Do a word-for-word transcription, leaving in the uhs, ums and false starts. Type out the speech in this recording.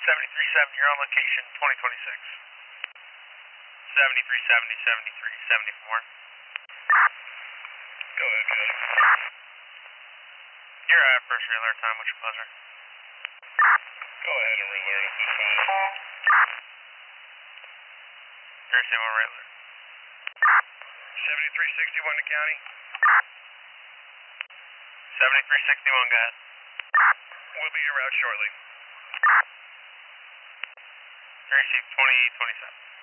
seventy-three seventy, you're on location, twenty twenty-six. seventy-three seventy, seventy-three seventy-four. Go ahead, Johnny. You're at first alert time, what's your buzzer? Go ahead and alert us, it's fine. Jersey one alert. seventy-three sixty-one to county. seventy-three sixty-one, go ahead. We'll be your route shortly. Jersey twenty twenty-seven.